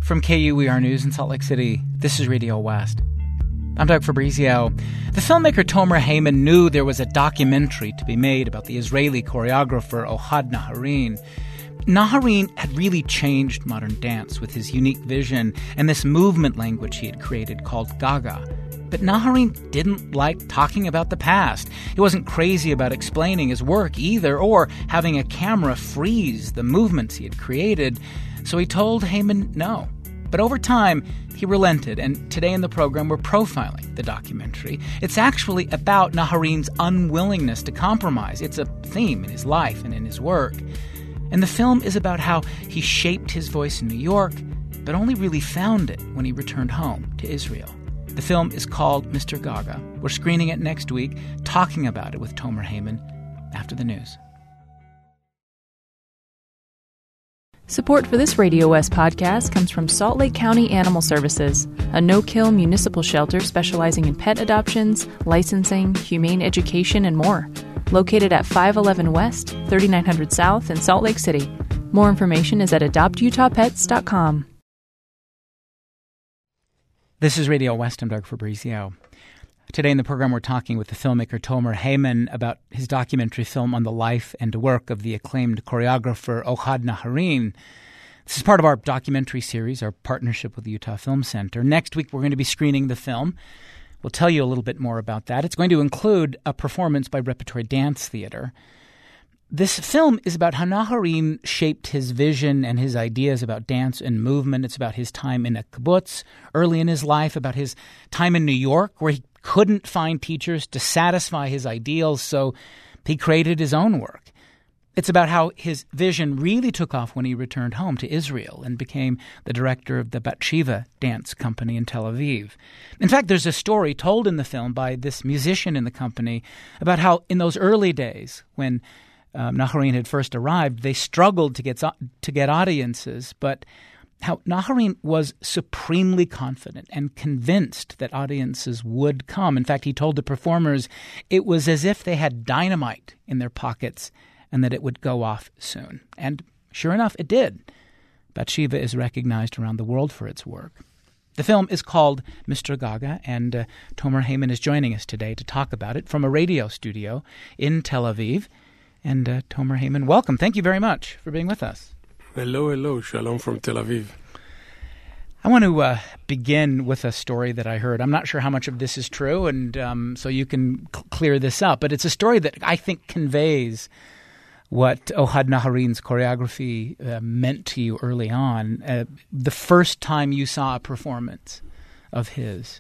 From KUER News in Salt Lake City, this is Radio West. I'm Doug Fabrizio. The filmmaker Tomer Heyman knew there was a documentary to be made about the Israeli choreographer Ohad Naharin. Naharin had really changed modern dance with his unique vision and this movement language he had created called Gaga. But Naharin didn't like talking about the past. He wasn't crazy about explaining his work either, or having a camera freeze the movements he had created. So he told Heyman no. But over time, he relented, and today in the program we're profiling the documentary. It's actually about Naharin's unwillingness to compromise. It's a theme in his life and in his work. And the film is about how he shaped his voice in New York, but only really found it when he returned home to Israel. The film is called Mr. Gaga. We're screening it next week, talking about it with Tomer Heyman after the news. Support for this Radio West podcast comes from Salt Lake County Animal Services, a no-kill municipal shelter specializing in pet adoptions, licensing, humane education, and more. Located at 511 West, 3900 South in Salt Lake City. More information is at adoptutahpets.com. This is Radio West. I'm Doug Fabrizio. Today in the program, we're talking with the filmmaker Tomer Heyman about his documentary film on the life and work of the acclaimed choreographer Ohad Naharin. This is part of our documentary series, our partnership with the Utah Film Center. Next week, we're going to be screening the film. We'll tell you a little bit more about that. It's going to include a performance by Repertory Dance Theater. This film is about how Naharin shaped his vision and his ideas about dance and movement. It's about his time in a kibbutz early in his life, about his time in New York where he couldn't find teachers to satisfy his ideals, so he created his own work. It's about how his vision really took off when he returned home to Israel and became the director of the Bat Shiva dance company in Tel Aviv. In fact, there's a story told in the film by this musician in the company about how in those early days when Naharin had first arrived, they struggled to get audiences, but how Naharin was supremely confident and convinced that audiences would come. In fact, he told the performers it was as if they had dynamite in their pockets and that it would go off soon. And sure enough, it did. Bat Shiva is recognized around the world for its work. The film is called Mr. Gaga, and Tomer Heyman is joining us today to talk about it from a radio studio in Tel Aviv. And Tomer Heyman, welcome. Thank you very much for being with us. Hello. Shalom from Tel Aviv. I want to begin with a story that I heard. I'm not sure how much of this is true, and so you can clear this up. But it's a story that I think conveys what Ohad Naharin's choreography meant to you early on. The first time you saw a performance of his.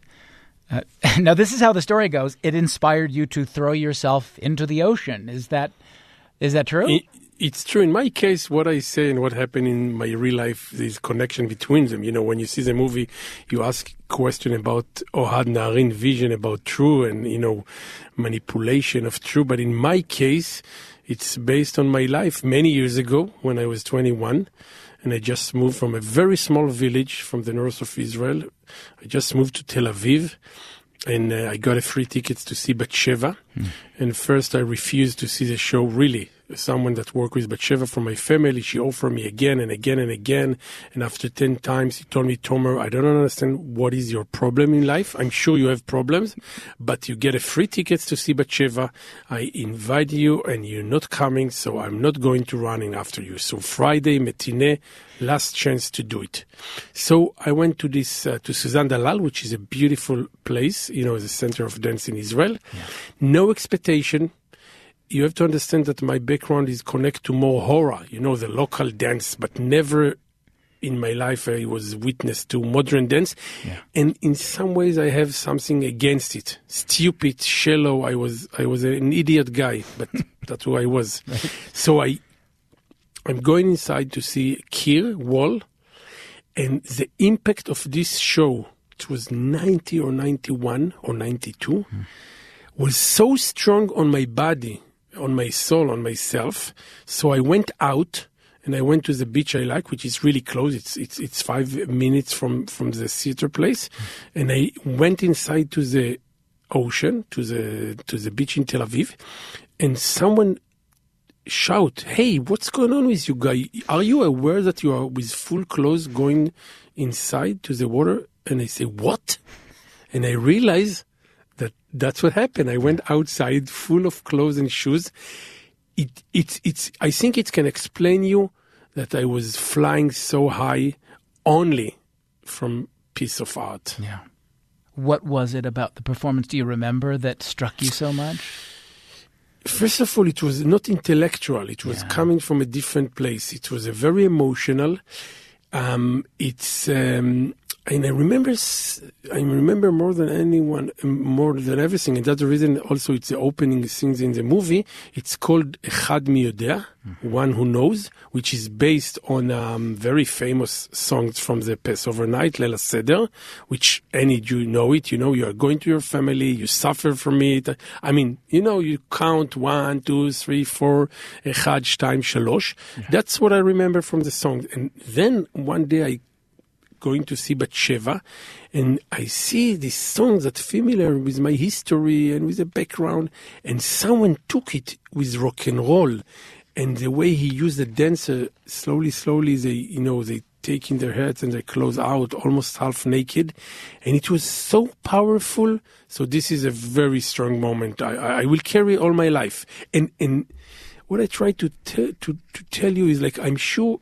Now, this is how the story goes. It inspired you to throw yourself into the ocean. Is that true? It's true. In my case, what I say and what happened in my real life, there's connection between them. You know, when you see the movie, you ask question about Ohad Naharin vision about true and, manipulation of true. But in my case, it's based on my life many years ago when I was 21. And I just moved from a very small village from the north of Israel. I just moved to Tel Aviv. And I got a free ticket to see Bat Sheva. And first I refused to see the show, really. Someone that worked with Bat Sheva from my family, she offered me again and again and again. And after 10 times, he told me, Tomer, I don't understand what is your problem in life. I'm sure you have problems, but you get a free ticket to see Bat Sheva. I invite you and you're not coming, so I'm not going to run in after you. So Friday, matinee, last chance to do it. So I went to this, to Suzanne Dalal, which is a beautiful place, the center of dance in Israel. Yeah. No expectation. You have to understand that my background is connected to more horror, the local dance, but never in my life I was witness to modern dance. Yeah. And in some ways I have something against it. Stupid, shallow. I was an idiot guy, but that's who I was. Right. So I'm going inside to see Kir Wall, and the impact of this show, it was 90 or 91 or 92, was so strong on my body, on my soul, on myself. So I went out and I went to the beach I like, which is really close. It's 5 minutes from the theater place. And I went inside to the ocean, to the beach in Tel Aviv, and someone shout, "Hey, what's going on with you guys? Are you aware that you are with full clothes going inside to the water, and I say, what? And I realize that that's what happened. I went outside full of clothes and shoes. I think it can explain you that I was flying so high only from piece of art. Yeah. What was it about the performance, do you remember, that struck you so much? First of all, it was not intellectual. It was coming from a different place. It was a very emotional. And I remember more than anyone, more than everything, and that's the reason also it's the opening scenes in the movie. It's called Echad Mi Yodea, One Who Knows, which is based on very famous songs from the Passover night, Leil HaSeder, which any Jew know it. You know, you are going to your family, you suffer from it. I mean, you know, you count 1, 2, 3, 4, Echad, Shtaim, Shalosh. That's what I remember from the song. And then one day I going to see Batsheva, and I see these songs that familiar with my history and with the background, and someone took it with rock and roll, and the way he used the dancer, slowly, they taking their heads and their clothes out, almost half naked, and it was so powerful. So this is a very strong moment. I will carry all my life, and what I try to tell you is, like, I'm sure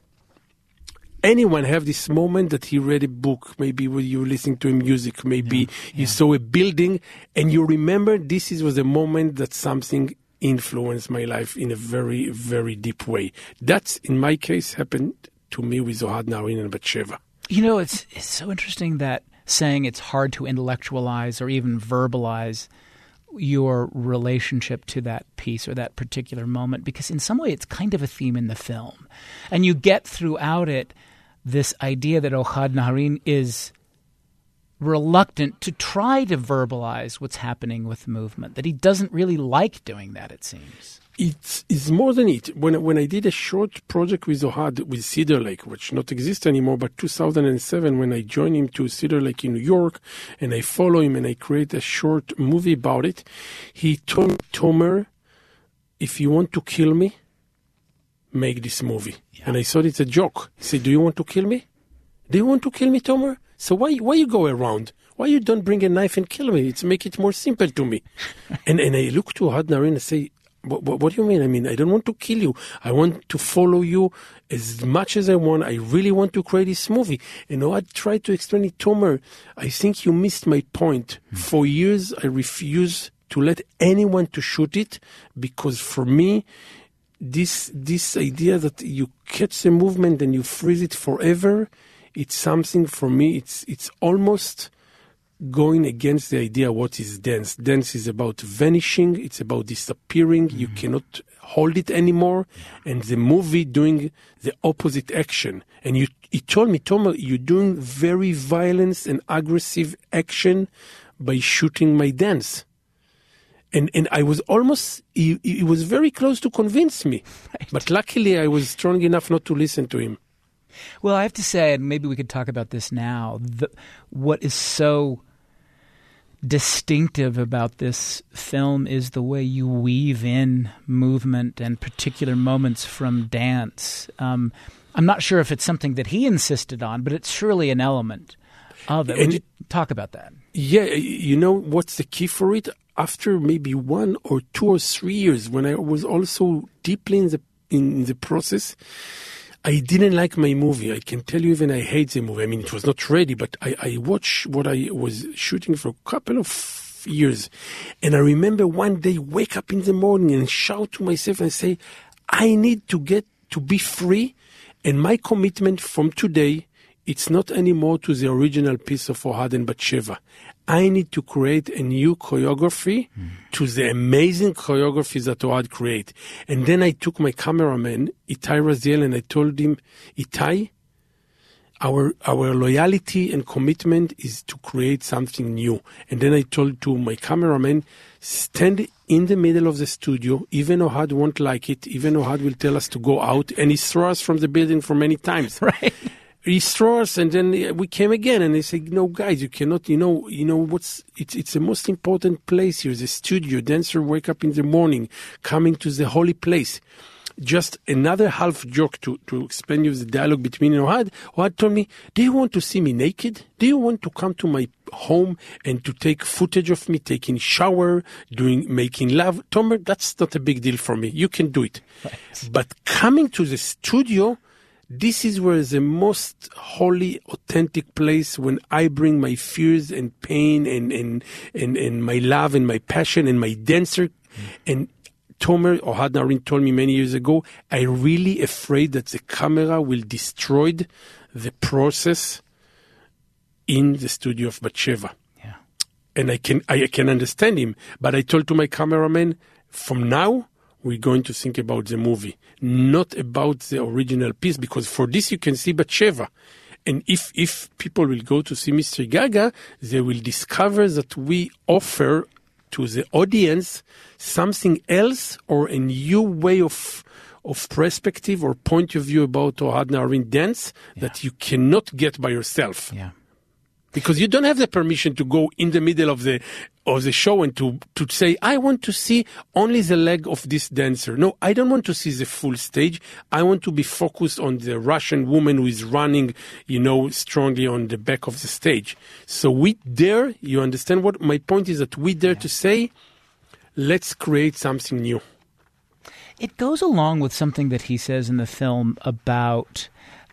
anyone have this moment that he read a book, maybe when you were listening to music, maybe you saw a building, and you remember this was a moment that something influenced my life in a very, very deep way. That's, in my case, happened to me with Ohad Naharin and Batsheva. You know, it's so interesting that saying it's hard to intellectualize or even verbalize your relationship to that piece or that particular moment, because in some way it's kind of a theme in the film. And you get throughout it this idea that Ohad Naharin is reluctant to try to verbalize what's happening with the movement, that he doesn't really like doing that, it seems. It's more than it. When I did a short project with Ohad, with Cedar Lake, which not exists anymore, but 2007, when I joined him to Cedar Lake in New York, and I follow him and I create a short movie about it, he told me, Tomer, if you want to kill me, make this movie. Yeah. And I thought it's a joke. He said, do you want to kill me? Do you want to kill me, Tomer? So why you go around? Why you don't bring a knife and kill me? It's make it more simple to me. and I look to Ohad Naharin and say, what do you mean? I mean, I don't want to kill you. I want to follow you as much as I want. I really want to create this movie. And Ohad tried to explain it, Tomer, I think you missed my point. For years, I refused to let anyone to shoot it, because for me, this idea that you catch the movement and you freeze it forever, it's something for me, it's almost going against the idea what is dance. Dance is about vanishing, it's about disappearing, you cannot hold it anymore, and the movie doing the opposite action. And he told me, Tomer, you're doing very violent and aggressive action by shooting my dance. And I was almost, he was very close to convince me. Right. But luckily I was strong enough not to listen to him. Well, I have to say, and maybe we could talk about this now, what is so distinctive about this film is the way you weave in movement and particular moments from dance. I'm not sure if it's something that he insisted on, but it's surely an element of it. Would you talk about that? Yeah, you know what's the key for it? After maybe 1 or 2 or 3 years, when I was also deeply in the process, I didn't like my movie. I can tell you, even I hate the movie. I mean, it was not ready, but I watched what I was shooting for a couple of years. And I remember one day wake up in the morning and shout to myself and say, I need to get to be free. And my commitment from today, it's not anymore to the original piece of Ohad and Batsheva. I need to create a new choreography to the amazing choreographies that Ohad create. And then I took my cameraman, Itai Raziel, and I told him, Itai, our loyalty and commitment is to create something new. And then I told to my cameraman, stand in the middle of the studio. Even Ohad won't like it. Even Ohad will tell us to go out. And he threw us from the building for many times. Right. He threw us, and then we came again, and they said, no, guys, you cannot, it's the most important place here, the studio. Dancer wake up in the morning, coming to the holy place. just another half joke to explain you the dialogue between Ohad. Ohad told me, do you want to see me naked? Do you want to come to my home and to take footage of me taking shower, making love? Tomer, that's not a big deal for me. You can do it. Right. But coming to the studio, this is where the most holy, authentic place when I bring my fears and pain and my love and my passion and my dancer. And Tomer, Ohad Naharin told me many years ago, I'm really afraid that the camera will destroy the process in the studio of Batsheva. Yeah. And I can understand him. But I told to my cameraman, from now, we're going to think about the movie, not about the original piece, because for this you can see Batsheva. And if people will go to see Mystery Gaga, they will discover that we offer to the audience something else or a new way of perspective or point of view about Ohad Naharin dance that you cannot get by yourself. Yeah. Because you don't have the permission to go in the middle of the show and to say, I want to see only the leg of this dancer. No, I don't want to see the full stage. I want to be focused on the Russian woman who is running, strongly on the back of the stage. So we dare, you understand what my point is, that we dare to say, let's create something new. It goes along with something that he says in the film about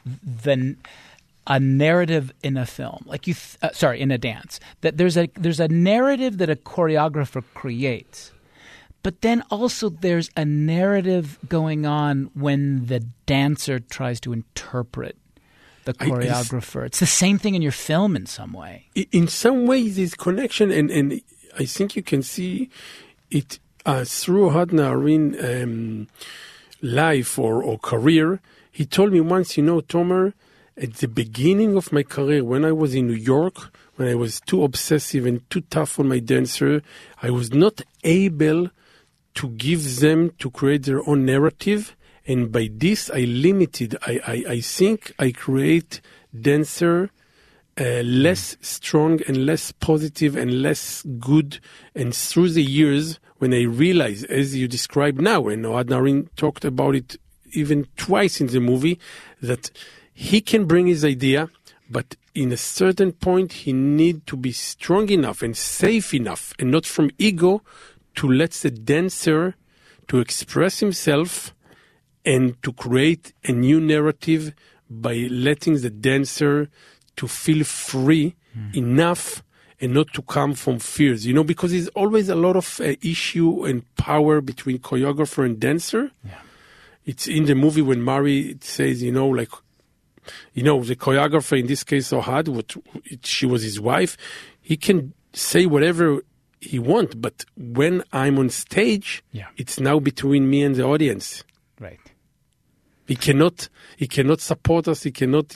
a narrative in a film, in a dance, that there's a narrative that a choreographer creates, but then also there's a narrative going on when the dancer tries to interpret the choreographer. It's the same thing in your film in some way. In some ways, this connection, and I think you can see it through Ohad Naharin life or career. He told me once, Tomer, at the beginning of my career, when I was in New York, when I was too obsessive and too tough on my dancer, I was not able to give them to create their own narrative. And by this, I limited. I think I create dancer less strong and less positive and less good. And through the years, when I realized, as you describe now, and Ohad Naharin talked about it even twice in the movie, that he can bring his idea, but in a certain point, he need to be strong enough and safe enough, and not from ego, to let the dancer to express himself and to create a new narrative by letting the dancer to feel free enough and not to come from fears, because there's always a lot of issue and power between choreographer and dancer. Yeah. It's in the movie when Mari says, the choreographer, in this case, Ohad, she was his wife, he can say whatever he wants, but when I'm on stage, it's now between me and the audience. Right. He cannot support us, he cannot,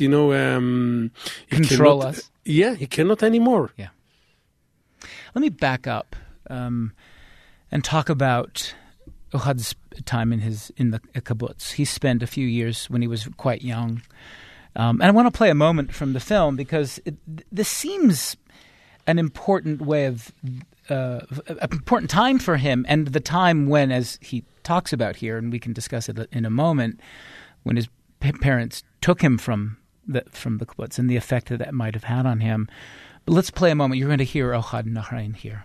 control us. Yeah, he cannot anymore. Yeah. Let me back up and talk about Ohad's time in the kibbutz. He spent a few years when he was quite young. And I want to play a moment from the film because this seems an important way of an important time for him, and the time when, as he talks about here, and we can discuss it in a moment, when his parents took him from the kibbutz and the effect that might have had on him. But let's play a moment. You're going to hear Ohad Naharin here.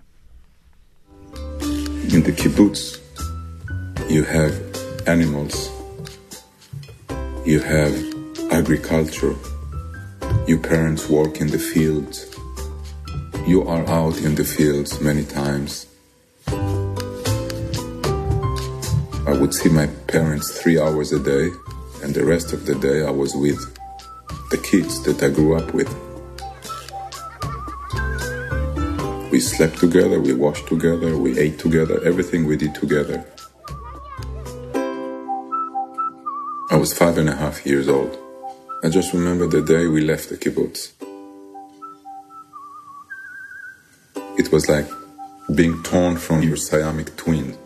In the kibbutz, you have animals, you have agriculture, your parents work in the fields, you are out in the fields many times. I would see my parents 3 hours a day, and the rest of the day I was with the kids that I grew up with. We slept together, we washed together, we ate together, everything we did together. I was 5.5 years old. I just remember the day we left the kibbutz. It was like being torn from your Siamese twin.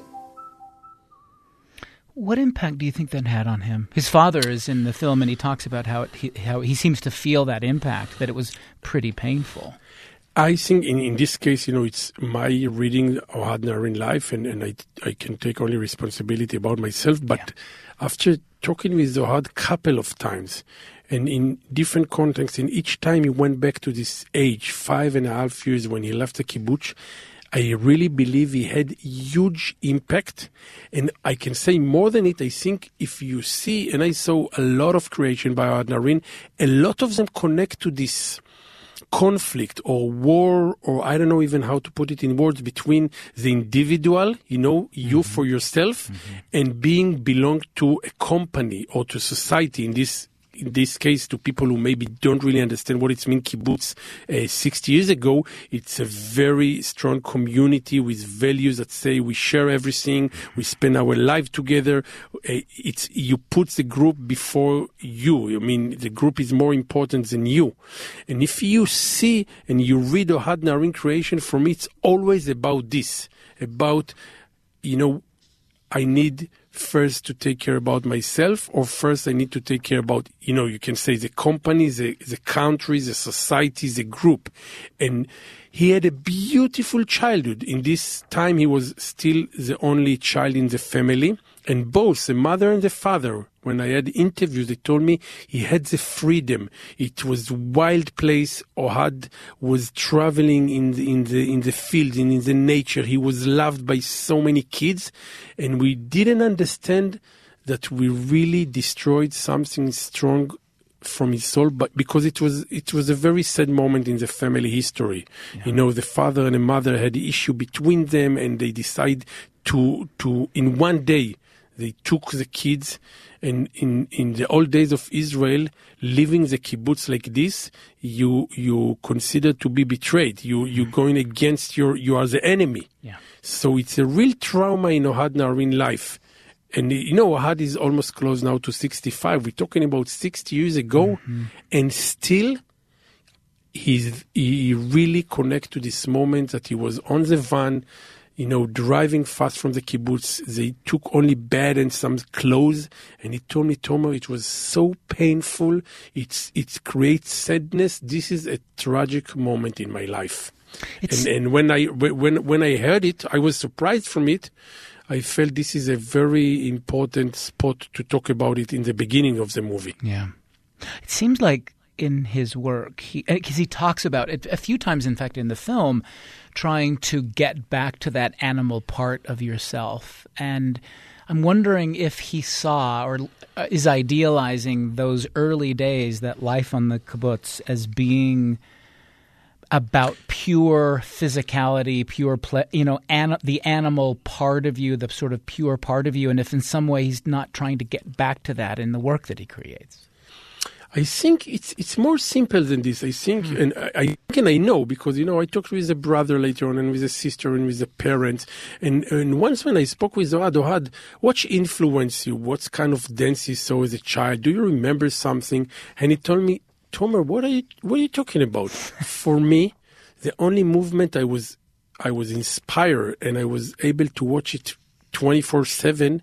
What impact do you think that had on him? His father is in the film, and he talks about how he seems to feel that impact, that it was pretty painful. I think in this case, it's my reading Ohad Naharin life, and I can take only responsibility about myself. But after talking with Ohad couple of times, and in different contexts, and each time he went back to this age, 5.5 years when he left the kibbutz, I really believe he had huge impact. And I can say more than it, I think if you see, and I saw a lot of creation by Ohad Naharin, a lot of them connect to this conflict or war, or I don't know even how to put it in words, between the individual, you for yourself, and being belong to a company or to society, in this case to people who maybe don't really understand what it means kibbutz 60 years ago. It's a very strong community with values that say we share everything, we spend our life together. You put the group before you. I mean, the group is more important than you. And if you see and you read Ohad Naharin creation, for me it's always about this, about, I need first to take care about myself, or first I need to take care about, you can say the company, the country, the society, the group. And he had a beautiful childhood. In this time, he was still the only child in the family. And both the mother and the father, when I had interviews, they told me he had the freedom. It was a wild place. Ohad was traveling in the field, in the nature. He was loved by so many kids, and we didn't understand that we really destroyed something strong from his soul, but because it was a very sad moment in the family history. Yeah. The father and the mother had an issue between them, and they decided to in one day they took the kids. And in the old days of Israel, living the kibbutz like this, you consider to be betrayed. You're going against you are the enemy. Yeah. So it's a real trauma in Ohad Naharin life. And Ohad is almost close now to 65. We're talking about 60 years ago, and still he really connects to this moment that he was on the van, driving fast from the kibbutz. They took only bed and some clothes, and he told me, Tomer, it was so painful. It creates sadness. This is a tragic moment in my life. And when I heard it, I was surprised from it. I felt this is a very important spot to talk about it in the beginning of the movie. Yeah. It seems like in his work, because he talks about it a few times, in fact, in the film, trying to get back to that animal part of yourself. And I'm wondering if he saw or is idealizing those early days, that life on the kibbutz, as being about pure physicality, pure the animal part of you, the sort of pure part of you, and if in some way he's not trying to get back to that in the work that he creates. I think it's more simple than this. I think, and I know, because, I talked with a brother later on, and with a sister, and with a parent. And once when I spoke with Ohad, what influenced you? What kind of dance you saw as a child? Do you remember something? And he told me, Tomer, what are you talking about? For me, the only movement I was inspired, and I was able to watch it 24/7.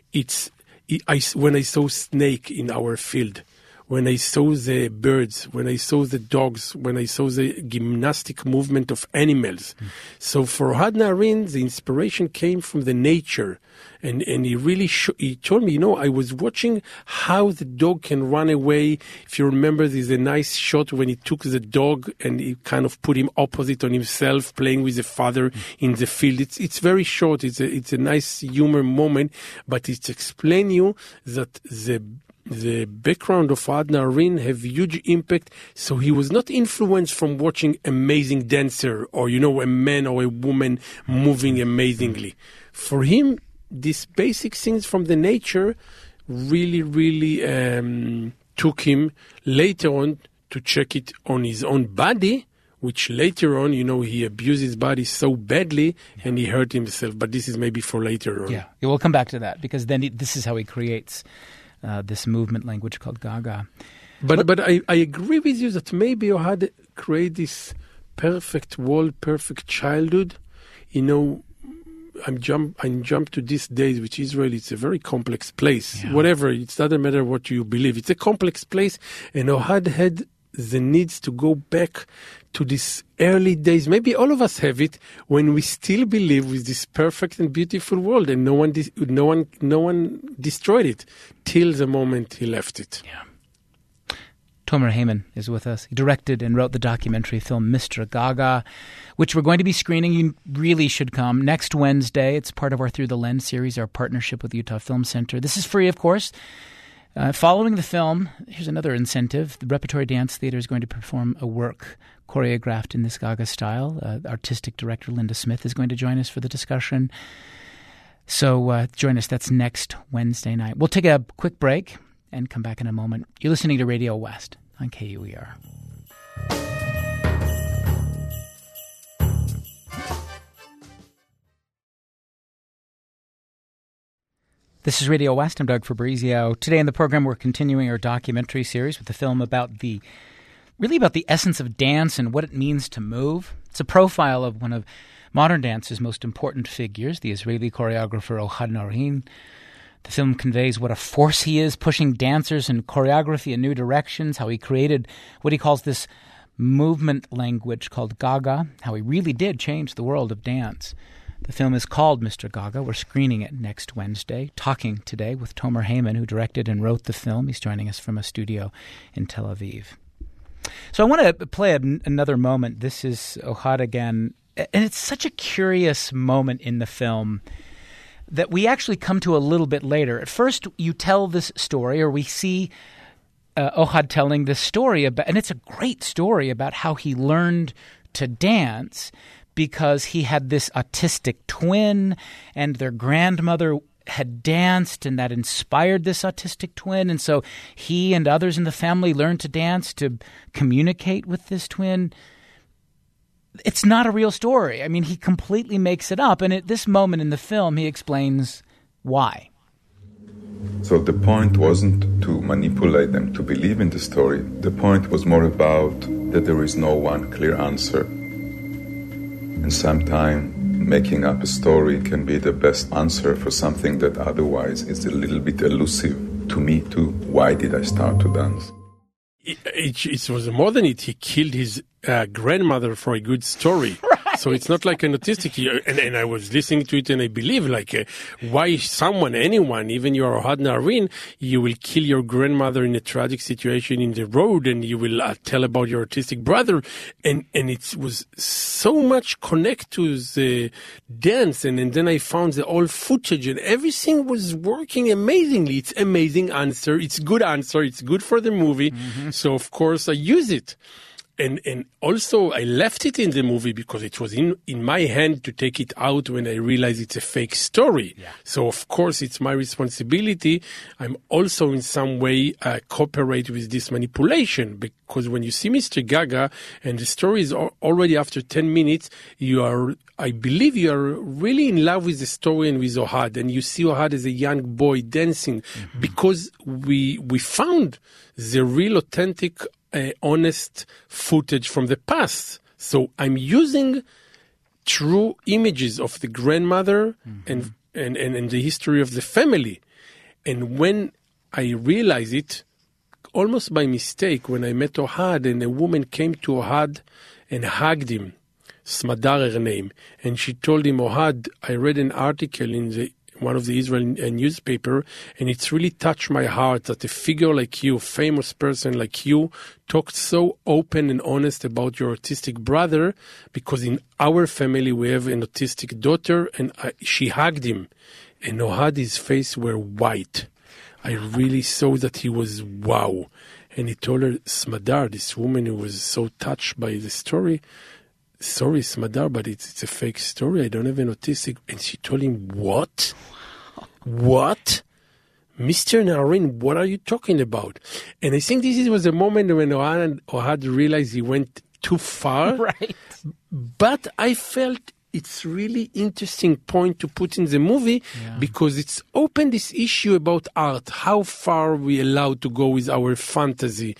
When I saw snake in our field, when I saw the birds, when I saw the dogs, when I saw the gymnastic movement of animals. So for Ohad Naharin, the inspiration came from the nature. And he really he told me, I was watching how the dog can run away. If you remember, there's a nice shot when he took the dog and he kind of put him opposite on himself, playing with the father in the field. It's very short. It's a nice humor moment, but it's explain you that the background of Ohad Naharin have huge impact. So he was not influenced from watching amazing dancer or, a man or a woman moving amazingly. For him, these basic things from the nature really, really took him later on to check it on his own body, which later on, he abused his body so badly and he hurt himself. But this is maybe for later on. Yeah, we'll come back to that, because then this is how he creates this movement language called Gaga. But I agree with you that maybe Ohad create this perfect world, perfect childhood. I'm jump to these days, which Israel, it's a very complex place. Yeah. Whatever, it doesn't matter what you believe. It's a complex place, and Ohad had the needs to go back to these early days. Maybe all of us have it when we still believe with this perfect and beautiful world, and no one destroyed it till the moment he left it. Yeah. Tomer Heyman is with us. He directed and wrote the documentary film Mr. Gaga, which we're going to be screening. You really should come next Wednesday. It's part of our Through the Lens series, our partnership with the Utah Film Center. This is free, of course. Following the film, here's another incentive. The Repertory Dance Theater is going to perform a work choreographed in this Gaga style. Artistic director Linda Smith is going to join us for the discussion. So join us. That's next Wednesday night. We'll take a quick break and come back in a moment. You're listening to Radio West on KUER. This is Radio West. I'm Doug Fabrizio. Today in the program, we're continuing our documentary series with the film about the essence of dance and what it means to move. It's a profile of one of modern dance's most important figures, the Israeli choreographer Ohad Naharin. The film conveys what a force he is, pushing dancers and choreography in new directions, how he created what he calls this movement language called Gaga, how he really did change the world of dance. The film is called Mr. Gaga. We're screening it next Wednesday, talking today with Tomer Heyman, who directed and wrote the film. He's joining us from a studio in Tel Aviv. So I want to play another moment. This is Ohad again, and it's such a curious moment in the film that we actually come to a little bit later. At first, you tell this story, or we see Ohad telling this story about, and it's a great story about how he learned to dance because he had this autistic twin, and their grandmother had danced, and that inspired this autistic twin. And so he and others in the family learned to dance to communicate with this twin. It's not a real story. I mean, he completely makes it up. And at this moment in the film, he explains why. So the point wasn't to manipulate them to believe in the story. The point was more about that there is no one clear answer. And sometimes making up a story can be the best answer for something that otherwise is a little bit elusive to me too. Why did I start to dance? It was more than it. He killed his grandmother for a good story. Right. So it's not like an autistic. And I was listening to it and I believe why someone, anyone, even your Ohad Naharin, you will kill your grandmother in a tragic situation in the road and you will tell about your autistic brother. And it was so much connect to the dance. And then I found the old footage and everything was working amazingly. It's amazing answer. It's good answer. It's good for the movie. Mm-hmm. So of course I use it. And also I left it in the movie because it was in my hand to take it out when I realized it's a fake story. Yeah. So of course it's my responsibility. I'm also in some way cooperate with this manipulation, because when you see Mr. Gaga and the story is already after 10 minutes, I believe you are really in love with the story and with Ohad, and you see Ohad as a young boy dancing, mm-hmm. because we found the real authentic honest footage from the past. So I'm using true images of the grandmother, mm-hmm. and the history of the family. And when I realized it, almost by mistake, when I met Ohad and a woman came to Ohad and hugged him, Smadar her name, and she told him, Ohad, I read an article in one of the Israeli newspaper, and it's really touched my heart that a figure like you, famous person like you, talked so open and honest about your autistic brother, because in our family we have an autistic daughter, and she hugged him, and Ohad's face were white. I really saw that he was wow. And he told her, Smadar, this woman who was so touched by the story, sorry, Smadar, but it's a fake story. I don't have an autistic. And she told him, what? What? Mr. Naharin, what are you talking about? And I think this was a moment when Ohad realized he went too far. Right. But I felt it's really interesting point to put in the movie, because it's opened this issue about art, how far we allowed to go with our fantasy,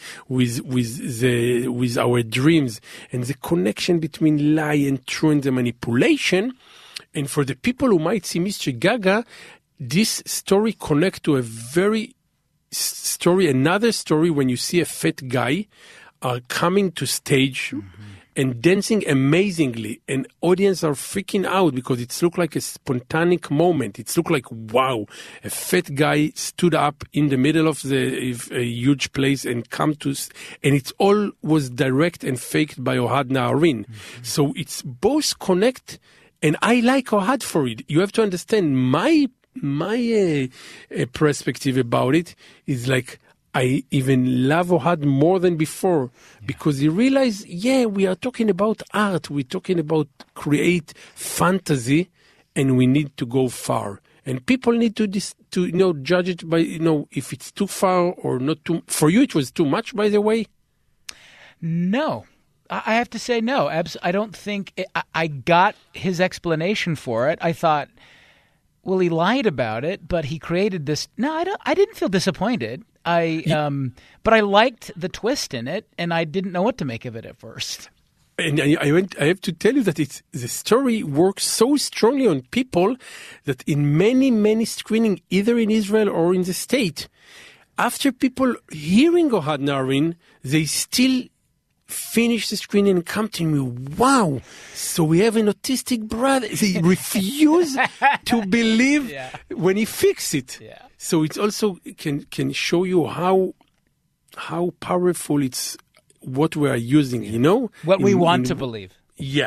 with our dreams, and the connection between lie and true and the manipulation. And for the people who might see Mr. Gaga, this story connect to another story when you see a fat guy are coming to stage and dancing amazingly, and audience are freaking out because it looked like a spontaneous moment. It looked like, wow, a fat guy stood up in the middle of a huge place and and it all was direct and faked by Ohad Naharin. So it's both connect, and I like Ohad for it. You have to understand my perspective about it is like, I even love Ohad more than before because he realized, we are talking about art. We're talking about create fantasy, and we need to go far. And people need to judge it by, if it's too far or not too. For you, it was too much, by the way? No. I have to say no. I don't think I got his explanation for it. I thought, well, he lied about it, but he created this. No, I didn't feel disappointed. But I liked the twist in it, and I didn't know what to make of it at first. And I have to tell you that the story works so strongly on people that in many, many screenings, either in Israel or in the States, after people hearing Ohad Naharin, they still finish the screening and come to me, wow, so we have an autistic brother. They refuse to believe when he fixed it. Yeah. So it also can show you how powerful it's what we are using, What we want to believe. Yeah.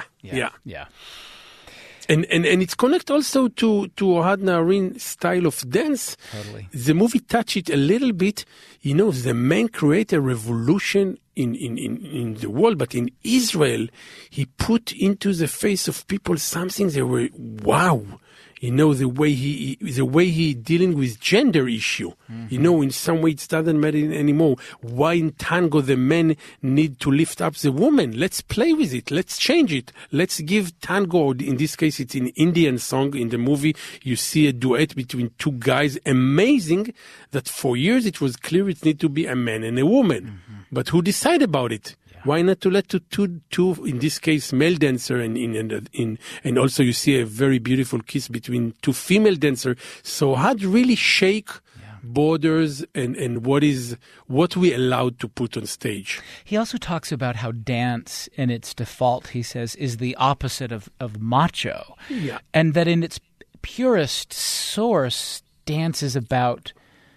And it's connect also to Ohad Naharin's style of dance. Totally. The movie touched it a little bit. The man created a revolution in the world, but in Israel, he put into the face of people something they were, wow. The way he dealing with gender issue. In some way it doesn't matter anymore. Why in tango the men need to lift up the woman? Let's play with it. Let's change it. Let's give tango, in this case it's an Indian song in the movie. You see a duet between two guys. Amazing that for years it was clear it need to be a man and a woman. But who decided about it? Why not to let two in this case male dancer and also you see a very beautiful kiss between two female dancers. So Ohad really shake borders and what we allowed to put on stage. He also talks about how dance in its default, he says, is the opposite of macho. Yeah. And that in its purest source, dance is about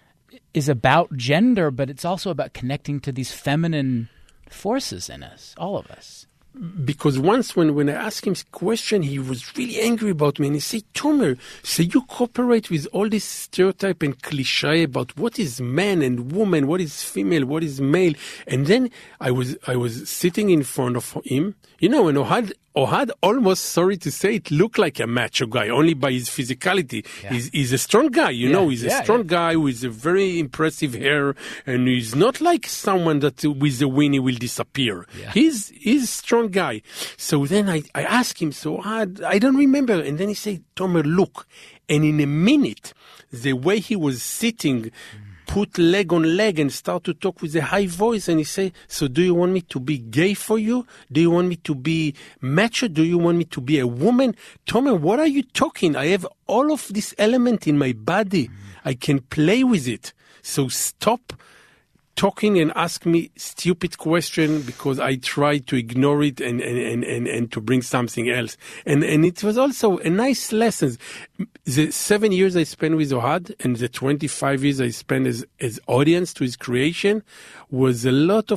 gender, but it's also about connecting to these feminine forces in us, all of us. Because once when I asked him this question, he was really angry about me. And he said, Tomer, so you cooperate with all this stereotype and cliche about what is man and woman, what is female, what is male. And then I was sitting in front of him, and Ohad almost, sorry to say it, looked like a macho guy, only by his physicality. Yeah. He's a strong guy, he's a strong guy with a very impressive hair, and he's not like someone that with a whinny will disappear. Yeah. He's a strong guy. So then I asked him, so Ohad, I don't remember. And then he said, Tomer, look. And in a minute, the way he was sitting, put leg on leg and start to talk with a high voice. And he say, so do you want me to be gay for you? Do you want me to be macho? Do you want me to be a woman? Tomer, what are you talking? I have all of this element in my body. I can play with it. So stop talking and ask me stupid question because I try to ignore it and to bring something else. And it was also a nice lesson. The 7 years I spent with Ohad and the 25 years I spent as audience to his creation was a lot of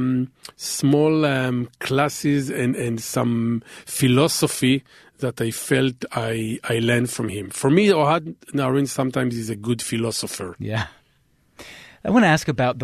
small classes and some philosophy that I felt I learned from him. For me, Ohad Naharin sometimes is a good philosopher. Yeah. I want to ask about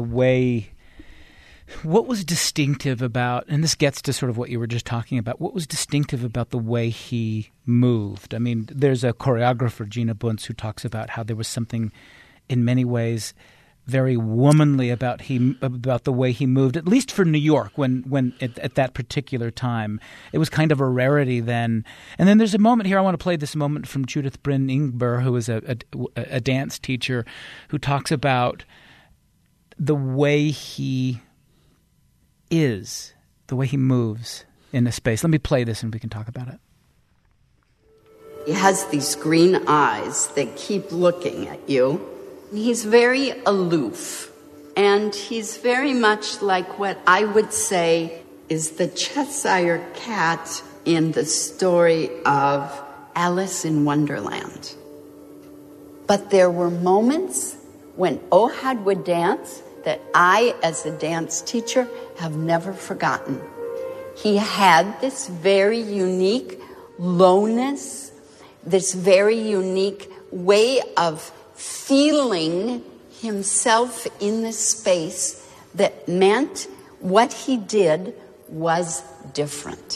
what was distinctive about, and this gets to sort of what you were just talking about, what was distinctive about the way he moved? I mean, there's a choreographer, Gina Bunce, who talks about how there was something in many ways very womanly about the way he moved, at least for New York when at that particular time. It was kind of a rarity then. And then there's a moment here, I want to play this moment from Judith Bryn Ingber, who is a dance teacher, who talks about the way he is, the way he moves in a space. Let me play this and we can talk about it. He has these green eyes that keep looking at you. He's very aloof. And he's very much like what I would say is the Cheshire Cat in the story of Alice in Wonderland. But there were moments when Ohad would dance that I, as a dance teacher, have never forgotten. He had this very unique lowness, this very unique way of feeling himself in this space that meant what he did was different.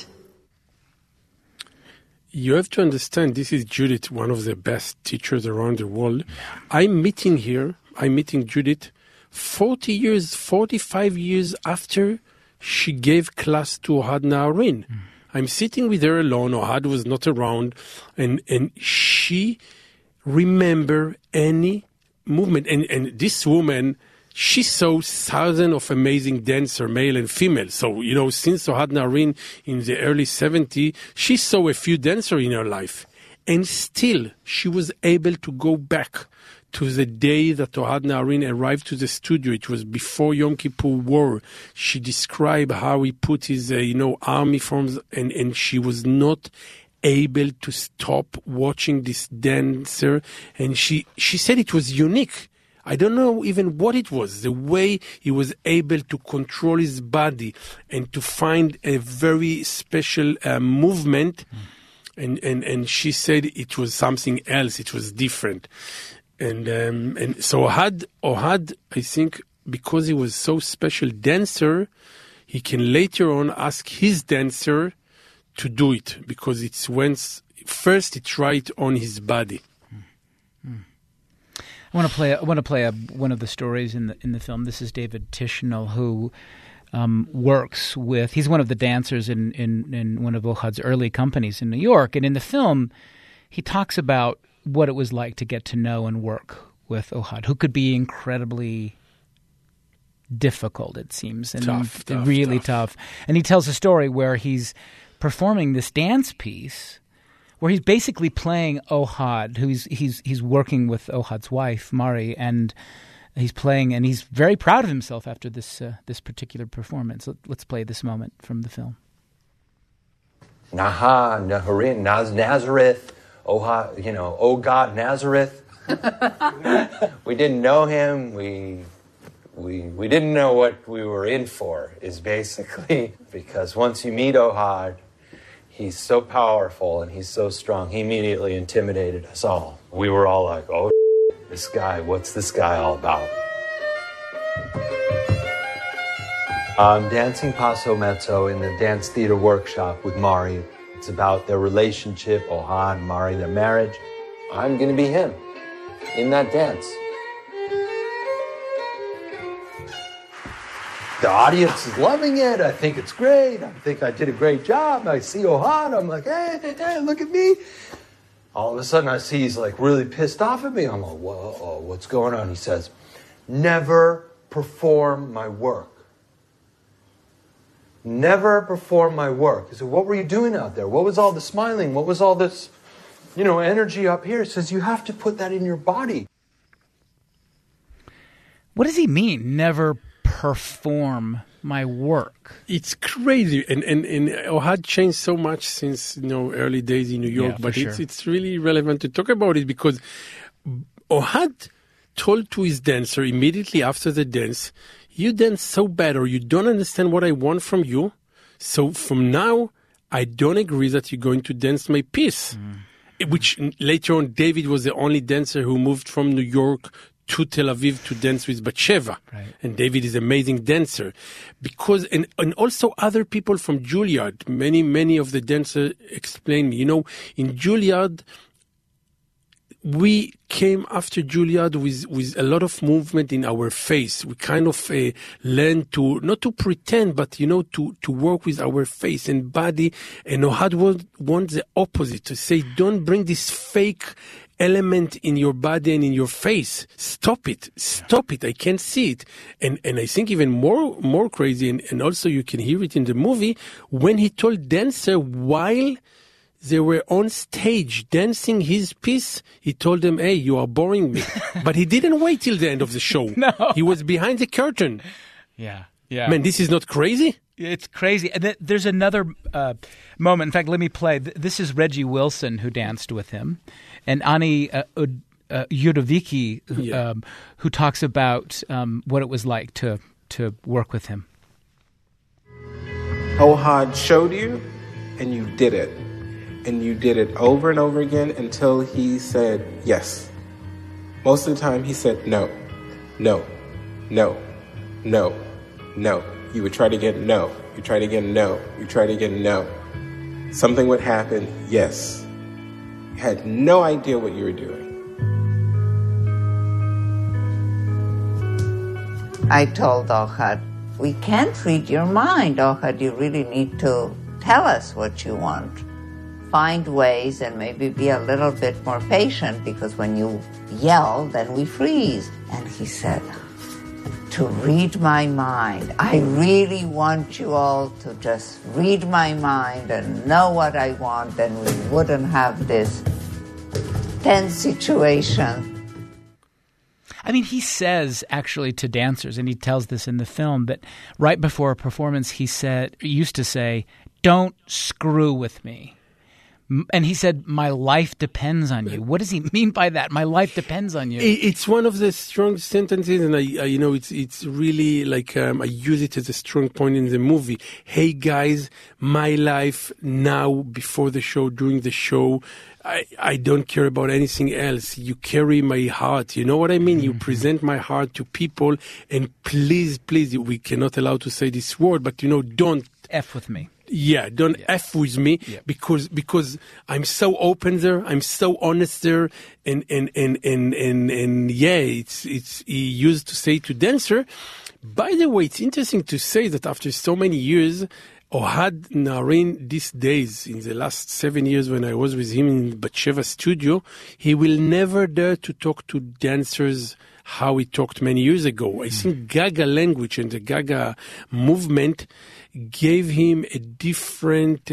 You have to understand, this is Judith, one of the best teachers around the world. I'm meeting Judith 45 years after she gave class to Ohad Naharin. I'm sitting with her alone. Ohad was not around, and she remember any movement. And this woman, she saw thousands of amazing dancers, male and female. So, since Ohad Naharin in the early 70s, she saw a few dancers in her life. And still, she was able to go back to the day that Ohad Naharin arrived to the studio. It was before Yom Kippur War. She described how he put his, army forms, and she was not able to stop watching this dancer. And she said it was unique. I don't know even what it was, the way he was able to control his body and to find a very special movement. And she said it was something else. It was different. And so Ohad, I think, because he was so special dancer, he can later on ask his dancer to do it, because it's when first he tried on his body. I want to play one of the stories in the film. This is David Tishnell, who works with. He's one of the dancers in one of Ohad's early companies in New York, and in the film, he talks about what it was like to get to know and work with Ohad, who could be incredibly difficult, it seems, and really tough. And he tells a story where he's performing this dance piece, where he's basically playing Ohad, who he's working with Ohad's wife, Mari, and he's playing, and he's very proud of himself after this particular performance. Let's play this moment from the film. Naharin, Nazareth. Ohad, oh God, Nazareth. We didn't know him. We didn't know what we were in for, is basically, because once you meet Ohad, he's so powerful and he's so strong. He immediately intimidated us all. We were all like, oh, this guy, what's this guy all about? I'm dancing Paso Mezzo in the dance theater workshop with Mari. It's about their relationship, Ohad, Mari, their marriage. I'm going to be him in that dance. The audience is loving it. I think it's great. I think I did a great job. I see Ohad. I'm like, hey, look at me. All of a sudden, I see he's like really pissed off at me. I'm like, whoa, what's going on? He says, never perform my work. Never perform my work. He said, what were you doing out there? What was all the smiling? What was all this, energy up here? He says, you have to put that in your body. What does he mean, never perform my work? It's crazy. And Ohad changed so much since, early days in New York. Yeah, but sure. It's really relevant to talk about it, because Ohad told to his dancer immediately after the dance, you dance so bad, or you don't understand what I want from you. So from now, I don't agree that you're going to dance my piece. Which later on, David was the only dancer who moved from New York to Tel Aviv to dance with Batsheva. Right. And David is an amazing dancer. Because, and also other people from Juilliard, many of the dancers explain me, in Juilliard, we came after Juilliard with a lot of movement in our face. We kind of learned to, not to pretend, but, to work with our face and body. And Ohad wants the opposite, to say, don't bring this fake element in your body and in your face. Stop it. I can't see it. And I think even more crazy, and also you can hear it in the movie, when he told dancer while they were on stage dancing his piece, he told them, hey, you are boring me. But he didn't wait till the end of the show. No. He was behind the curtain. Yeah. Man, this is not crazy? It's crazy. And there's another moment. In fact, let me play. This is Reggie Wilson who danced with him, and Ani Udovicki, who talks about what it was like to work with him. Ohad showed you, and you did it. And you did it over and over again until he said yes. Most of the time he said no, no, no, no, no. You would try to get no. You try to get no. You try to get no. Something would happen, yes. You had no idea what you were doing. I told Ohad, we can't read your mind, Ohad. You really need to tell us what you want. Find ways and maybe be a little bit more patient, because when you yell, then we freeze. And he said, to read my mind. I really want you all to just read my mind and know what I want, then we wouldn't have this tense situation. I mean, he says actually to dancers, and he tells this in the film, that right before a performance he used to say, don't screw with me. And he said, my life depends on you. What does he mean by that? My life depends on you. It's one of the strong sentences, and I it's really like I use it as a strong point in the movie. Hey guys, my life now, before the show, during the show, I don't care about anything else. You carry my heart. You know what I mean? Mm-hmm. You present my heart to people, and please, we cannot allow to say this word, but don't F with me. Yeah, don't F with me, because I'm so open there, I'm so honest there, and it's he used to say to dancer. By the way, it's interesting to say that after so many years, Ohad Naharin, these days, in the last 7 years when I was with him in Batsheva studio, he will never dare to talk to dancers how he talked many years ago. I think Gaga language and the Gaga movement gave him a different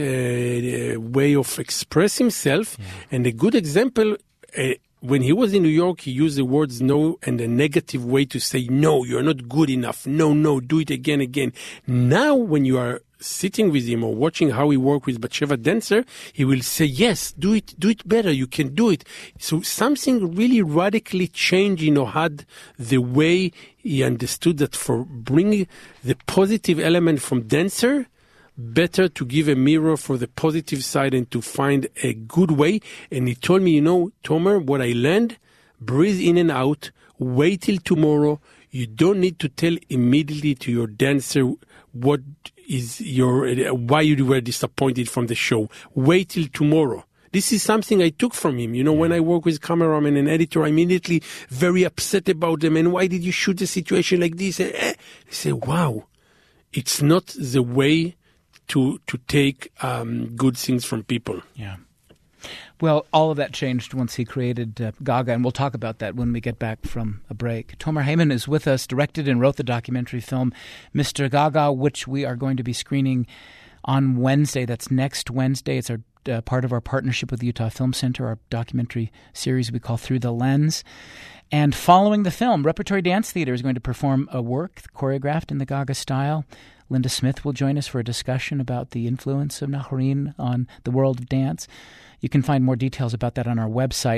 way of expressing himself. Yeah. And a good example, when he was in New York, he used the words no and a negative way to say, no, you're not good enough. No, do it again. Now, when you are sitting with him or watching how he works with Batsheva dancer, he will say, yes, do it better. You can do it. So something really radically changed in Ohad, the way he understood that for bringing the positive element from dancer, better to give a mirror for the positive side and to find a good way. And he told me, Tomer, what I learned, breathe in and out, wait till tomorrow. You don't need to tell immediately to your dancer what is why you were disappointed from the show. Wait till tomorrow. This is something I took from him. When I work with cameraman and editor, I'm immediately very upset about them. And why did you shoot the situation like this? I say, wow, it's not the way to take good things from people. Yeah. Well, all of that changed once he created Gaga, and we'll talk about that when we get back from a break. Tomer Heyman is with us, directed and wrote the documentary film Mr. Gaga, which we are going to be screening on Wednesday. That's next Wednesday. It's our part of our partnership with the Utah Film Center, our documentary series we call Through the Lens. And following the film, Repertory Dance Theater is going to perform a work choreographed in the Gaga style. Linda Smith will join us for a discussion about the influence of Naharin on the world of dance. You can find more details about that on our website,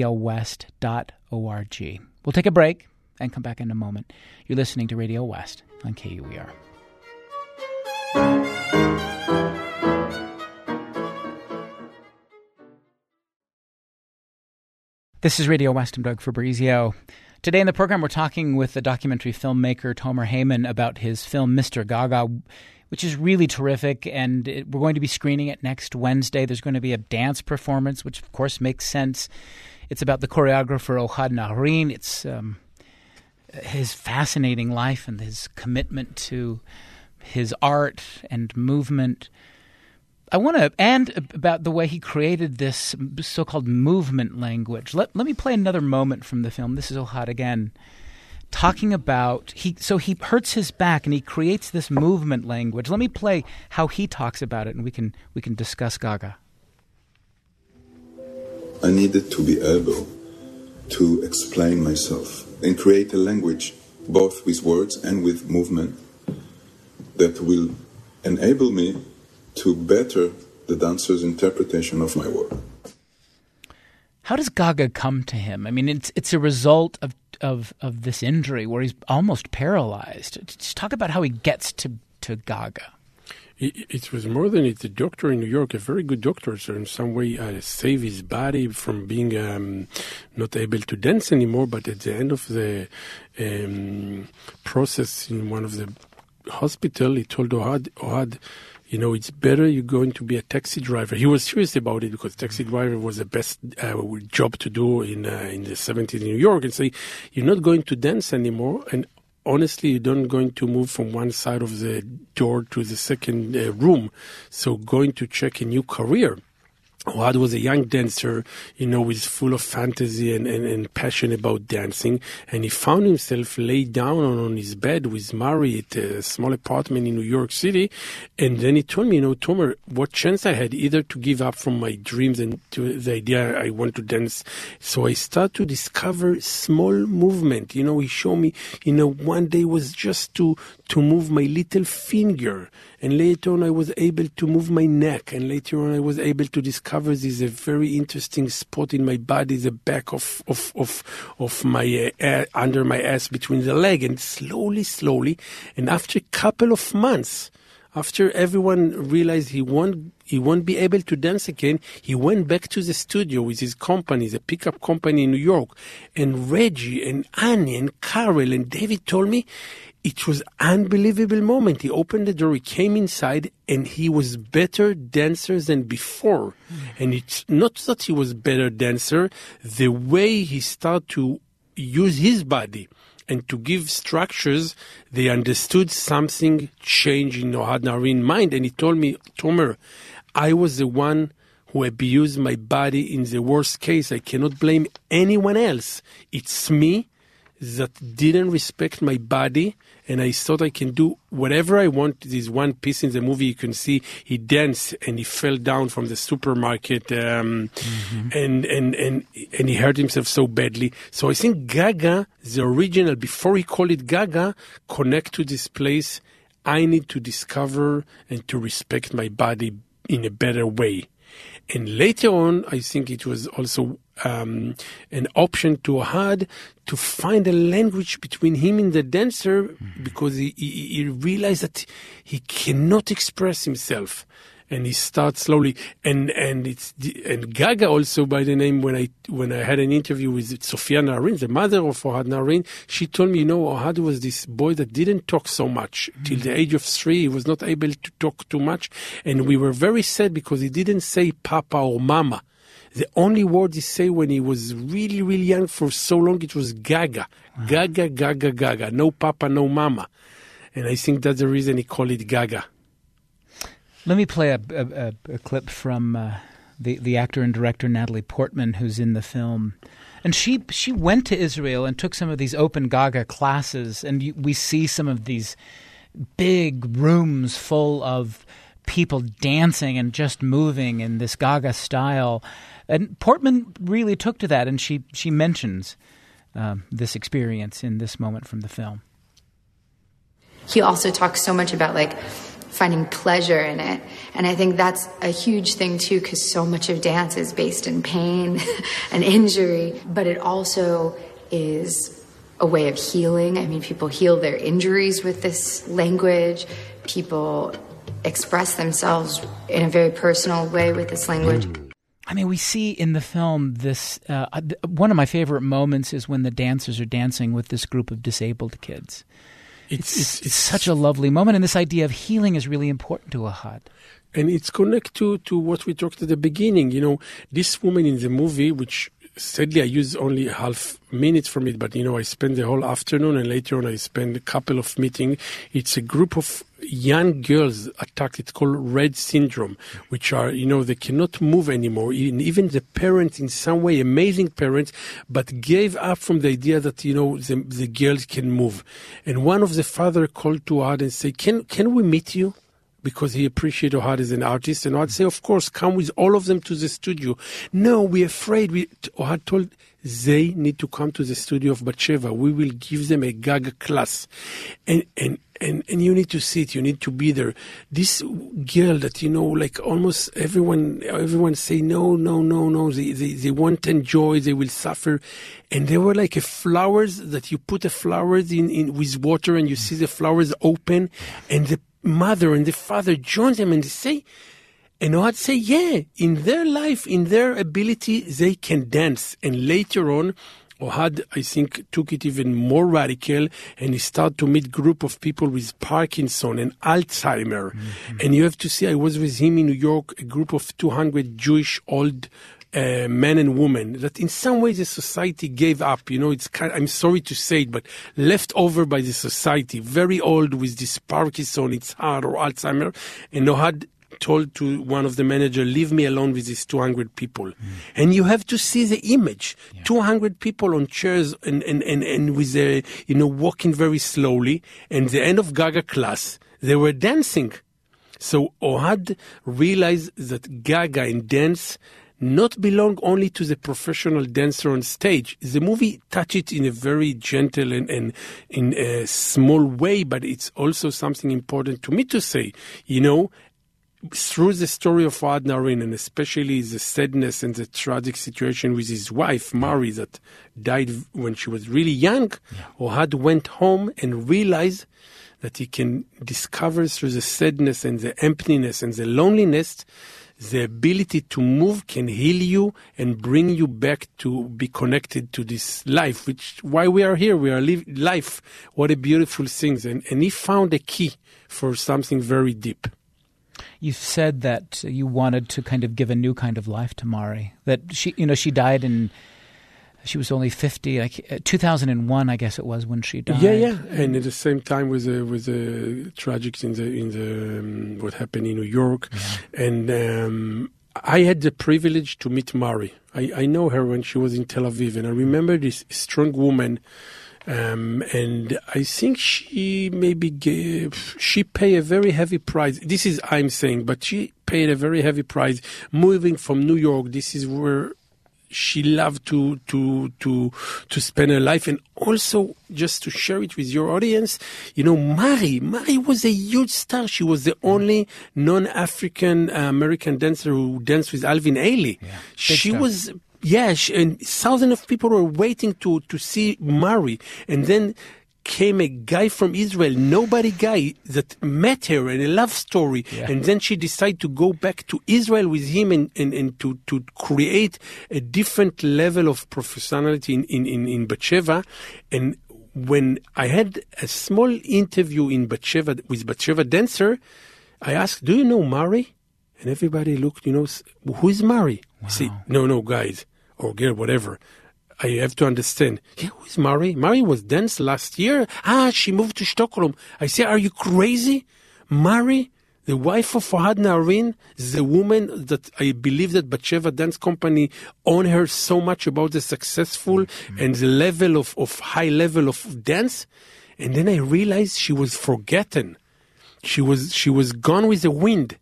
radiowest.org. We'll take a break and come back in a moment. You're listening to Radio West on KUER. This is Radio West. I'm Doug Fabrizio. Today in the program, we're talking with the documentary filmmaker Tomer Heyman about his film Mr. Gaga, which is really terrific, and we're going to be screening it next Wednesday. There's going to be a dance performance, which of course makes sense. It's about the choreographer Ohad Naharin. It's his fascinating life and his commitment to his art and movement. And about the way he created this so-called movement language. Let me play another moment from the film. This is Ohad again, talking about he hurts his back and he creates this movement language. Let me play how he talks about it, and we can discuss Gaga. I needed to be able to explain myself and create a language, both with words and with movement, that will enable me to better the dancer's interpretation of my work. How does Gaga come to him? I mean, it's a result of this injury where he's almost paralyzed. Just talk about how he gets to Gaga. It was more than it's a doctor in New York, a very good doctor, so in some way saved his body from being not able to dance anymore. But at the end of the process in one of the hospital, he told Ohad, you know, it's better you're going to be a taxi driver. He was serious about it because taxi driver was the best job to do in the 70s in New York. And say, you're not going to dance anymore. And honestly, you don't going to move from one side of the door to the second room. So going to check a new career. Ohad was a young dancer, you know, was full of fantasy and passion about dancing. And he found himself laid down on his bed with Mari at a small apartment in New York City. And then he told me, you know, Tomer, what chance I had either to give up from my dreams and to the idea I want to dance. So I started to discover small movement. You know, he showed me, you know, one day was just to move my little finger. And later on, I was able to move my neck. And later on, I was able to discover there's a very interesting spot in my body, the back of my under my ass between the leg. And slowly, and after a couple of months, after everyone realized he won't be able to dance again, he went back to the studio with his company, the pickup company in New York. And Reggie and Annie and Carol and David told me, it was an unbelievable moment. He opened the door, he came inside, and he was better dancer than before. And it's not that he was better dancer, the way he started to use his body and to give structures, they understood something changed in Ohad Naharin's mind. And he told me, Tomer, I was the one who abused my body in the worst case. I cannot blame anyone else. It's me that didn't respect my body, and I thought I can do whatever I want. There's one piece in the movie you can see he danced and he fell down from the supermarket and he hurt himself so badly. So I think Gaga, the original, before he called it Gaga, connect to this place. I need to discover and to respect my body in a better way. And later on, I think it was also an option to Ohad to find a language between him and the dancer, because he realized that he cannot express himself. And he starts slowly, and Gaga also by the name. When I had an interview with Sofia Naharin, the mother of Ohad Naharin, she told me, you know, Ohad was this boy that didn't talk so much till the age of 3. He was not able to talk too much, and we were very sad because he didn't say Papa or Mama. The only word he said when he was really, really young for so long, it was Gaga. Wow. Gaga, Gaga, Gaga. No Papa, no Mama. And I think that's the reason he called it Gaga. Let me play a clip from the actor and director Natalie Portman, who's in the film. And she went to Israel and took some of these open Gaga classes, and we see some of these big rooms full of people dancing and just moving in this Gaga style. And Portman really took to that, and she mentions this experience in this moment from the film. He also talks so much about, like, finding pleasure in it. And I think that's a huge thing, too, because so much of dance is based in pain and injury. But it also is a way of healing. I mean, people heal their injuries with this language. People express themselves in a very personal way with this language. I mean, we see in the film this, one of my favorite moments is when the dancers are dancing with this group of disabled kids. It's such a lovely moment, and this idea of healing is really important to Ohad. And it's connected to what we talked at the beginning. You know, this woman in the movie, which sadly I use only half minutes from it, but, you know, I spend the whole afternoon, and later on I spend a couple of meetings. It's a group of young girls attacked. It's called Rett syndrome, which are, you know, they cannot move anymore. Even the parents, in some way, amazing parents, but gave up from the idea that, you know, the girls can move. And one of the father called to Ohad and said, can we meet you? because he appreciated Ohad as an artist. And Ohad say, of course, come with all of them to the studio. No, we're afraid. Ohad told they need to come to the studio of Batsheva. We will give them a Gaga class. And you need to see it. You need to be there. This girl that, like almost everyone say, no. They won't enjoy. They will suffer. And they were like flowers that you put the flowers in with water and you see the flowers open, and the mother and the father join them and they say, and Ohad say, yeah, in their life, in their ability, they can dance. And later on, Ohad, I think, took it even more radical, and he started to meet group of people with Parkinson and Alzheimer. Mm-hmm. And you have to see, I was with him in New York, a group of 200 Jewish old men and women that in some ways the society gave up. It's I'm sorry to say it, but left over by the society, very old with this Parkinson, it's hard, or Alzheimer. And Ohad told to one of the manager, leave me alone with these 200 people. And you have to see the image. 200 people on chairs and with walking very slowly. And the end of Gaga class, they were dancing. So Ohad realized that Gaga and dance not belong only to the professional dancer on stage. The movie touched it in a very gentle and in a small way, but it's also something important to me to say. Through the story of Ohad Naharin, and especially the sadness and the tragic situation with his wife, Mari, that died when she was really young, Ohad went home and realized that he can discover through the sadness and the emptiness and the loneliness, the ability to move can heal you and bring you back to be connected to this life, which why we are here. We are life. What a beautiful thing. And he found a key for something very deep. You said that you wanted to kind of give a new kind of life to Mari. That she died in, she was only 50, like 2001, I guess it was when she died. Yeah, and at the same time with the tragics in the what happened in New York, and I had the privilege to meet Mari. I know her when she was in Tel Aviv, and I remember this strong woman. And I think she paid a very heavy price. This is I'm saying, but she paid a very heavy price moving from New York. This is where she loved to spend her life. And also, just to share it with your audience, Mari was a huge star. She was the only non-African American dancer who danced with Alvin Ailey. Yeah, she was. And thousands of people were waiting to see Mari. And then came a guy from Israel, nobody guy, that met her in a love story. Yeah. And then she decided to go back to Israel with him and to create a different level of professionality in Batsheva. And when I had a small interview in Batsheva with Batsheva dancer, I asked, do you know Mari? And everybody looked, who is Mari? Wow. I say, no, guys. Or girl, whatever. I have to understand. Yeah, who is Mari? Mari was danced last year. She moved to Stockholm. I say, are you crazy? Mari, the wife of Ohad Naharin, the woman that I believe that Batsheva Dance Company own her so much about the successful and the level of high level of dance. And then I realized she was forgotten. She was gone with the wind.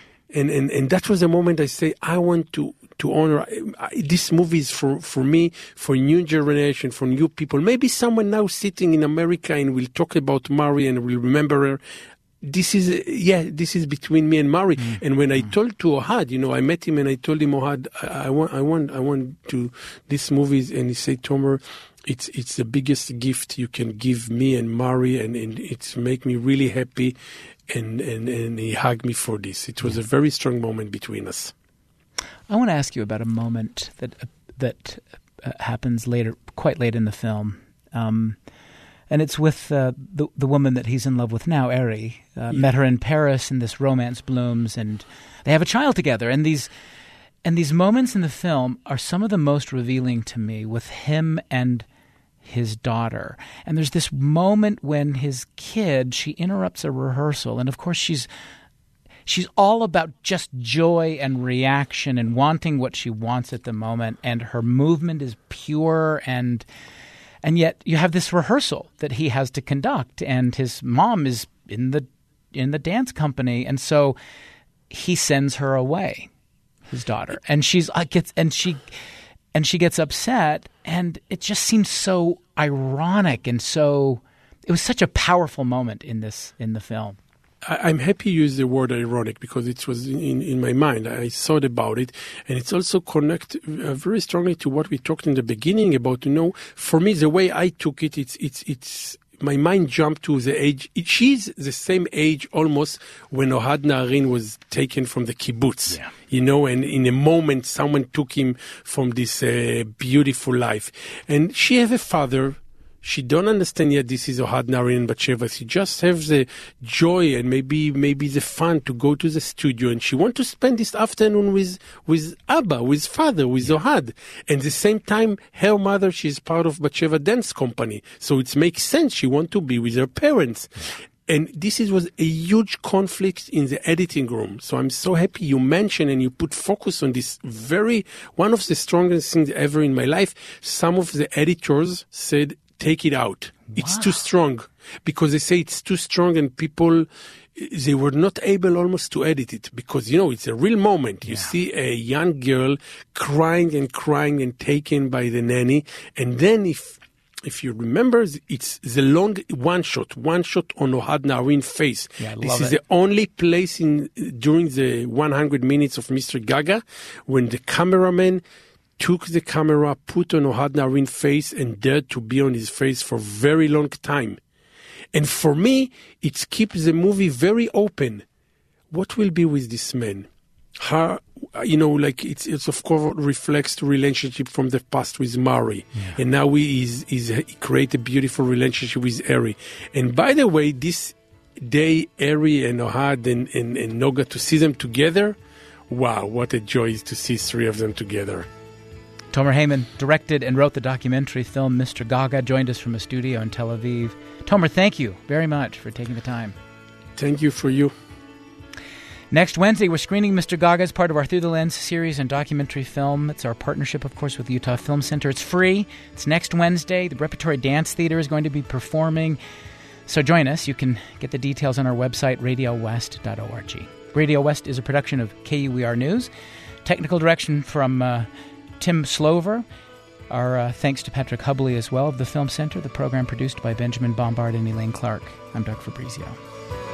And that was the moment I say, I want to honor. This movie is for me, for new generation, for new people. Maybe someone now sitting in America and will talk about Mari and will remember her. This is between me and Mari. And when I told to Ohad, I met him and I told him, Ohad, I want to this movie, and he said, Tomer, it's the biggest gift you can give me and Mari, and it's make me really happy. And he hugged me for this. It was a very strong moment between us. I want to ask you about a moment that happens later, quite late in the film, and it's with the woman that he's in love with now, Eri. Met her in Paris, and this romance blooms, and they have a child together. And these moments in the film are some of the most revealing to me, with him and his daughter. And there's this moment when his kid, she interrupts a rehearsal, and of course she's all about just joy and reaction and wanting what she wants at the moment, and her movement is pure, and yet you have this rehearsal that he has to conduct, and his mom is in the in the dance company. And so he sends her away, his daughter. And she gets upset, and it just seems so ironic, and so it was such a powerful moment in the film. I'm happy you used the word ironic because it was in my mind. I thought about it, and it's also connect very strongly to what we talked in the beginning about. For me, the way I took it, it's my mind jumped to the age. She's the same age almost when Ohad Naharin was taken from the kibbutz. Yeah. And in a moment, someone took him from this beautiful life, and she have a father. She don't understand yet this is Ohad Naharin and Batsheva. She just has the joy and maybe the fun to go to the studio, and she want to spend this afternoon with Abba, with father, with Ohad. And at the same time, her mother, she's part of Batsheva dance company, so it makes sense she want to be with her parents. And this was a huge conflict in the editing room. So I'm so happy you mentioned and you put focus on this one of the strongest things ever in my life. Some of the editors said, take it out. Wow. It's too strong. Because they say it's too strong, and people, they were not able almost to edit it. Because, it's a real moment. You see a young girl crying and taken by the nanny. And then if you remember, it's the long one shot on Ohad Naharin's face. Yeah, this is the only place during the 100 minutes of Mr. Gaga when the cameraman took the camera, put on Ohad Naharin's face, and dared to be on his face for a very long time. And for me, it keeps the movie very open. What will be with this man? It's of course reflects the relationship from the past with Mari. Yeah. And now he create a beautiful relationship with Eri. And by the way, this day, Eri and Ohad and Noga, to see them together, wow, what a joy to see three of them together. Tomer Heyman directed and wrote the documentary film Mr. Gaga, joined us from a studio in Tel Aviv. Tomer, thank you very much for taking the time. Thank you for you. Next Wednesday, we're screening Mr. Gaga as part of our Through the Lens series and documentary film. It's our partnership, of course, with the Utah Film Center. It's free. It's next Wednesday. The Repertory Dance Theater is going to be performing. So join us. You can get the details on our website, radiowest.org. Radio West is a production of KUER News. Technical direction from Tim Slover. Our thanks to Patrick Hubley as well of the Film Center. The program produced by Benjamin Bombard and Elaine Clark. I'm Doug Fabrizio.